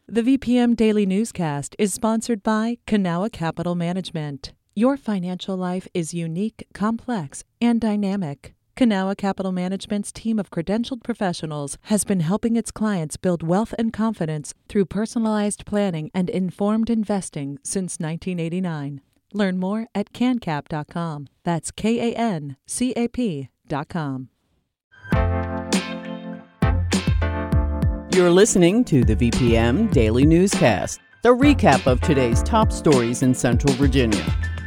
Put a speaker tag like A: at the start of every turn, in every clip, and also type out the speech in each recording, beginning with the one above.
A: The VPM Daily Newscast is sponsored by Kanawha Capital Management. Your financial life is unique, complex, and dynamic. Kanawha Capital Management's team of credentialed professionals has been helping its clients build wealth and confidence through personalized planning and informed investing since 1989. Learn more at cancap.com. That's KANCAP.com.
B: You're listening to the VPM Daily Newscast, the recap of today's top stories in Central Virginia.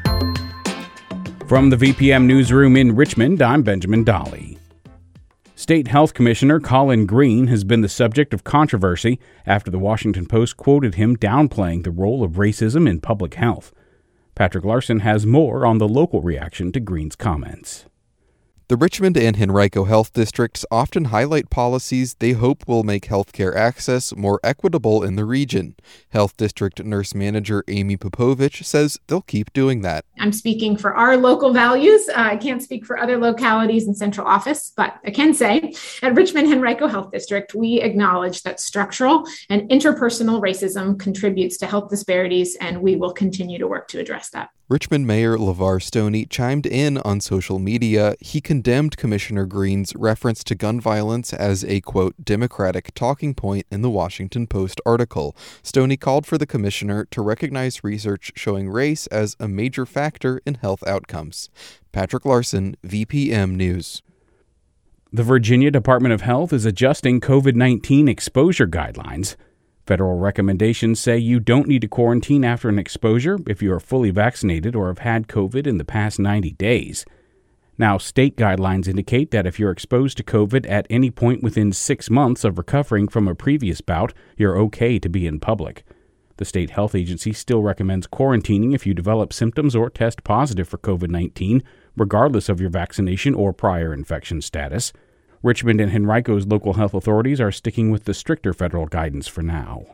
C: From the VPM Newsroom in Richmond, I'm Benjamin Dolly. State Health Commissioner Collin Green has been the subject of controversy after the Washington Post quoted him downplaying the role of racism in public health. Patrick Larson has more on the local reaction to Green's comments.
D: The Richmond and Henrico Health Districts often highlight policies they hope will make healthcare access more equitable in the region. Health District Nurse Manager Amy Popovich says they'll keep doing that.
E: I'm speaking for our local values. I can't speak for other localities in central office, but I can say at Richmond Henrico Health District, we acknowledge that structural and interpersonal racism contributes to health disparities, and we will continue to work to address that.
D: Richmond Mayor LeVar Stoney chimed in on social media. He condemned Commissioner Green's reference to gun violence as a, quote, Democratic talking point in the Washington Post article. Stoney called for the commissioner to recognize research showing race as a major factor in health outcomes. Patrick Larson, VPM News.
C: The Virginia Department of Health is adjusting COVID-19 exposure guidelines. Federal recommendations say you don't need to quarantine after an exposure if you are fully vaccinated or have had COVID in the past 90 days. Now, state guidelines indicate that if you're exposed to COVID at any point within 6 months of recovering from a previous bout, you're okay to be in public. The state health agency still recommends quarantining if you develop symptoms or test positive for COVID-19, regardless of your vaccination or prior infection status. Richmond and Henrico's local health authorities are sticking with the stricter federal guidance for now.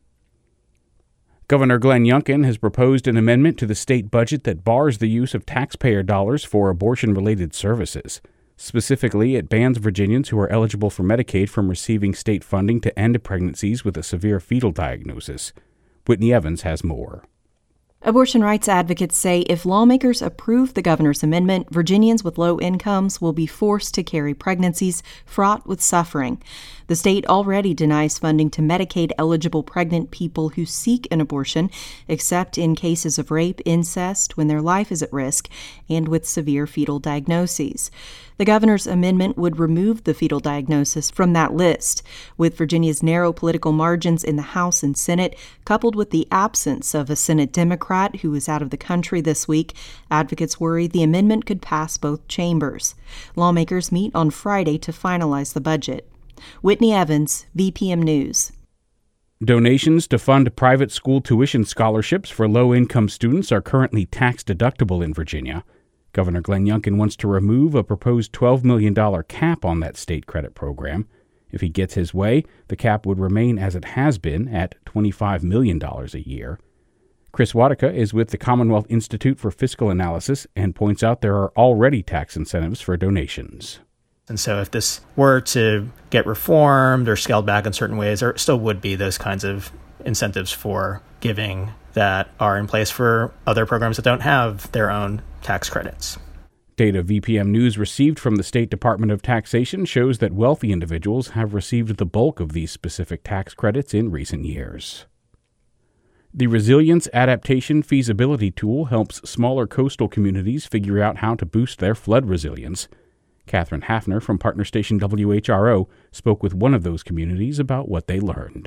C: Governor Glenn Youngkin has proposed an amendment to the state budget that bars the use of taxpayer dollars for abortion-related services. Specifically, it bans Virginians who are eligible for Medicaid from receiving state funding to end pregnancies with a severe fetal diagnosis. Whitney Evans has more.
F: Abortion rights advocates say if lawmakers approve the governor's amendment, Virginians with low incomes will be forced to carry pregnancies fraught with suffering. The state already denies funding to Medicaid-eligible pregnant people who seek an abortion, except in cases of rape, incest, when their life is at risk, and with severe fetal diagnoses. The governor's amendment would remove the fetal diagnosis from that list. With Virginia's narrow political margins in the House and Senate, coupled with the absence of a Senate Democrat who is out of the country this week, advocates worry the amendment could pass both chambers. Lawmakers meet on Friday to finalize the budget. Whitney Evans, VPM News.
C: Donations to fund private school tuition scholarships for low-income students are currently tax-deductible in Virginia. Governor Glenn Youngkin wants to remove a proposed $12 million cap on that state credit program. If he gets his way, the cap would remain as it has been at $25 million a year. Chris Wadika is with the Commonwealth Institute for Fiscal Analysis and points out there are already tax incentives for donations.
G: And so if this were to get reformed or scaled back in certain ways, there still would be those kinds of incentives for giving that are in place for other programs that don't have their own tax credits.
C: Data VPM News received from the State Department of Taxation shows that wealthy individuals have received the bulk of these specific tax credits in recent years. The Resilience Adaptation Feasibility Tool helps smaller coastal communities figure out how to boost their flood resilience. Catherine Hafner from partner station WHRO spoke with one of those communities about what they learned.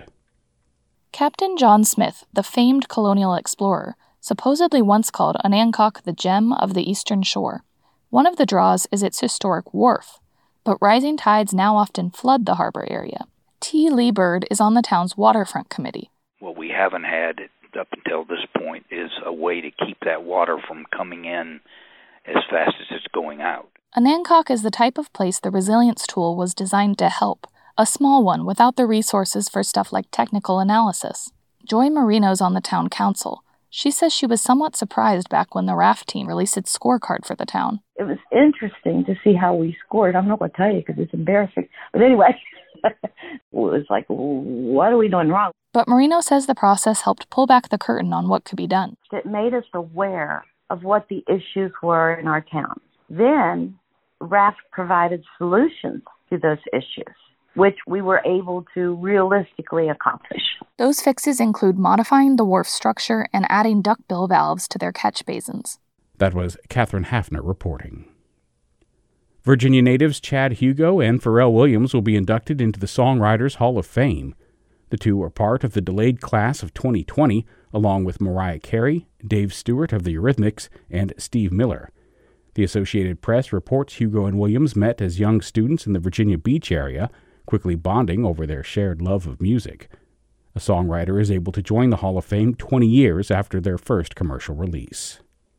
H: Captain John Smith, the famed colonial explorer, supposedly once called Anancock the gem of the eastern shore. One of the draws is its historic wharf, but rising tides now often flood the harbor area. T. Lee Bird is on the town's waterfront committee.
I: What we haven't had up until this point is a way to keep that water from coming in as fast as it's going out.
H: Anancock is the type of place the resilience tool was designed to help, a small one without the resources for stuff like technical analysis. Joy Marino's on the town council. She says she was somewhat surprised back when the raft team released its scorecard for the town.
J: It was interesting to see how we scored. I'm not going to tell you because it's embarrassing. But anyway, was like, what are we doing wrong?
H: But Marino says the process helped pull back the curtain on what could be done.
J: It made us aware of what the issues were in our town. Then RAFT provided solutions to those issues, which we were able to realistically accomplish.
H: Those fixes include modifying the wharf structure and adding duckbill valves to their catch basins.
C: That was Catherine Hafner reporting. Virginia natives Chad Hugo and Pharrell Williams will be inducted into the Songwriters Hall of Fame. The two are part of the delayed class of 2020, along with Mariah Carey, Dave Stewart of the Eurythmics, and Steve Miller. The Associated Press reports Hugo and Williams met as young students in the Virginia Beach area, quickly bonding over their shared love of music. A songwriter is able to join the Hall of Fame 20 years after their first commercial release.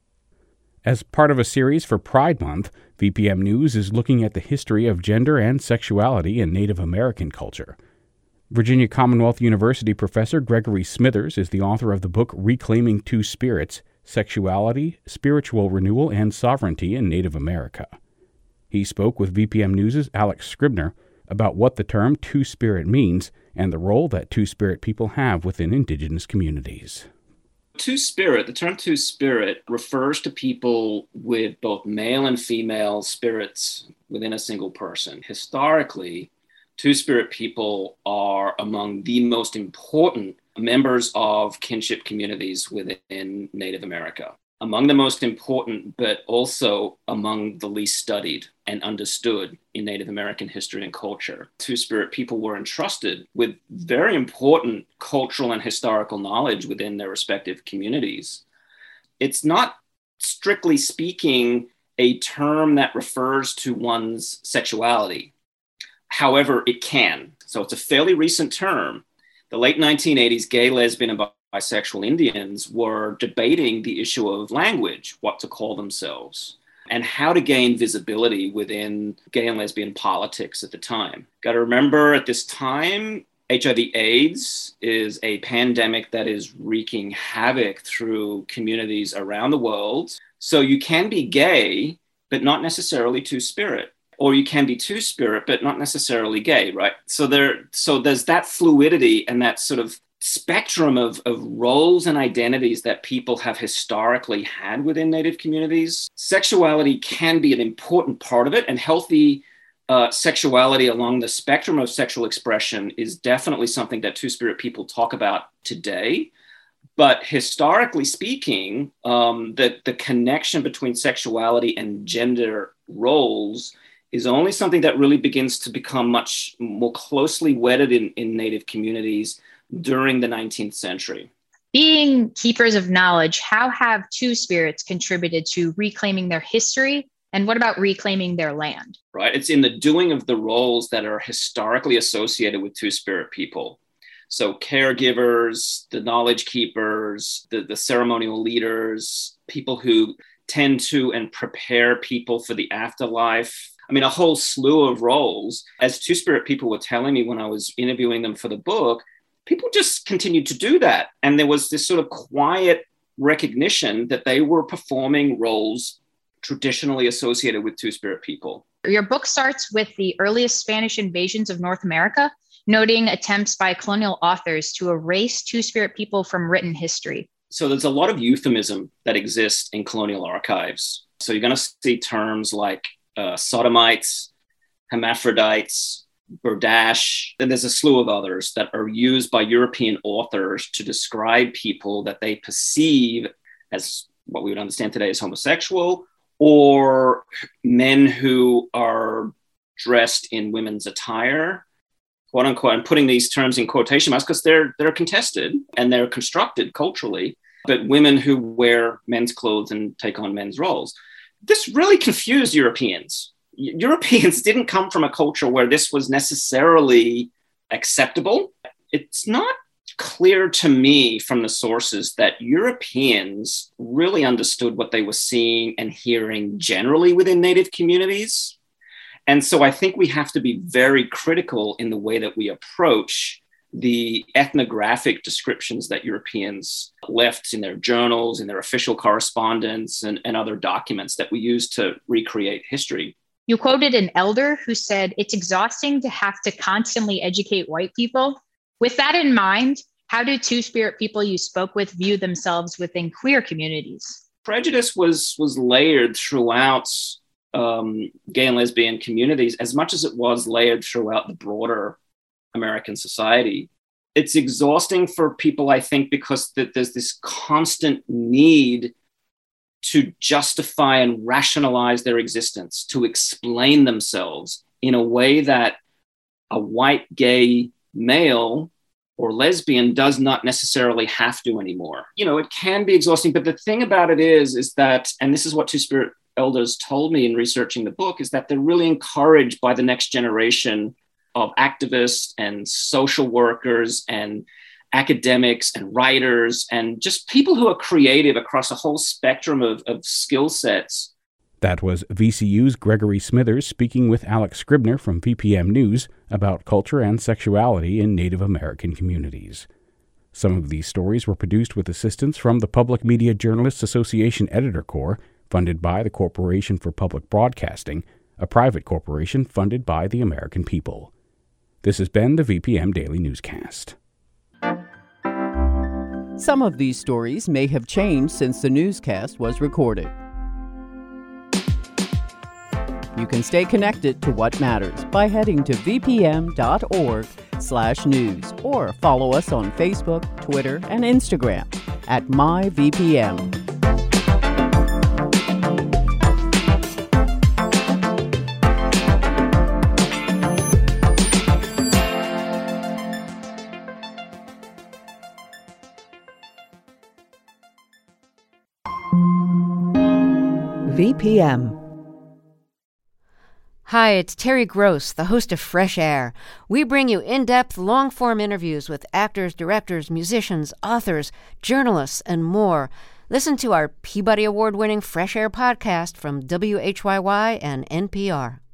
C: As part of a series for Pride Month, VPM News is looking at the history of gender and sexuality in Native American culture. Virginia Commonwealth University professor Gregory Smithers is the author of the book Reclaiming Two Spirits: Sexuality, Spiritual Renewal, and Sovereignty in Native America. He spoke with VPM News' Alex Scribner about what the term Two-Spirit means and the role that Two-Spirit people have within indigenous communities.
K: Two-Spirit, the term Two-Spirit refers to people with both male and female spirits within a single person. Historically, Two-Spirit people are among the most important members of kinship communities within Native America. Among the most important, but also among the least studied and understood in Native American history and culture. Two-Spirit people were entrusted with very important cultural and historical knowledge within their respective communities. It's not, strictly speaking, a term that refers to one's sexuality. However, it can. So it's a fairly recent term. The late 1980s, gay, lesbian, and bisexual Indians were debating the issue of language, what to call themselves, and how to gain visibility within gay and lesbian politics at the time. Got to remember, at this time, HIV/AIDS is a pandemic that is wreaking havoc through communities around the world. So you can be gay, but not necessarily Two-Spirit. Or you can be Two-Spirit, but not necessarily gay, right? So there's that fluidity and that sort of spectrum of roles and identities that people have historically had within Native communities. Sexuality can be an important part of it, and healthy sexuality along the spectrum of sexual expression is definitely something that Two-Spirit people talk about today. But historically speaking, the connection between sexuality and gender roles is only something that really begins to become much more closely wedded in Native communities during the 19th century.
L: Being keepers of knowledge, how have Two-Spirits contributed to reclaiming their history? And what about reclaiming their land?
K: Right. It's in the doing of the roles that are historically associated with Two-Spirit people. So caregivers, the knowledge keepers, the ceremonial leaders, people who tend to and prepare people for the afterlife. I mean, a whole slew of roles. As Two-Spirit people were telling me when I was interviewing them for the book, people just continued to do that. And there was this sort of quiet recognition that they were performing roles traditionally associated with Two-Spirit people.
L: Your book starts with the earliest Spanish invasions of North America, noting attempts by colonial authors to erase Two-Spirit people from written history.
K: So there's a lot of euphemism that exists in colonial archives. So you're going to see terms like sodomites, hermaphrodites, Berdache, and there's a slew of others that are used by European authors to describe people that they perceive as what we would understand today as homosexual, or men who are dressed in women's attire, quote unquote. I'm putting these terms in quotation marks because they're contested and they're constructed culturally, but women who wear men's clothes and take on men's roles. This really confused Europeans. Europeans didn't come from a culture where this was necessarily acceptable. It's not clear to me from the sources that Europeans really understood what they were seeing and hearing generally within Native communities. And so I think we have to be very critical in the way that we approach the ethnographic descriptions that Europeans left in their journals, in their official correspondence, and other documents that we use to recreate history.
L: You quoted an elder who said, "It's exhausting to have to constantly educate white people." With that in mind, how do Two-Spirit people you spoke with view themselves within queer communities?
K: Prejudice was layered throughout gay and lesbian communities as much as it was layered throughout the broader American society. It's exhausting for people, I think, because there's this constant need to justify and rationalize their existence, to explain themselves in a way that a white gay male or lesbian does not necessarily have to anymore. It can be exhausting, but the thing about it is that, and this is what Two-Spirit elders told me in researching the book, is that they're really encouraged by the next generation of activists and social workers and academics and writers and just people who are creative across a whole spectrum of skill sets.
C: That was VCU's Gregory Smithers speaking with Alex Scribner from VPM News about culture and sexuality in Native American communities. Some of these stories were produced with assistance from the Public Media Journalists Association Editor Corps, funded by the Corporation for Public Broadcasting, a private corporation funded by the American people. This has been the VPM Daily Newscast.
B: Some of these stories may have changed since the newscast was recorded. You can stay connected to what matters by heading to vpm.org/news or follow us on Facebook, Twitter, and Instagram at MyVPM.
M: VPM.
N: Hi, it's Terry Gross, the host of Fresh Air. We bring you in-depth, long-form interviews with actors, directors, musicians, authors, journalists, and more. Listen to our Peabody Award-winning Fresh Air podcast from WHYY and NPR.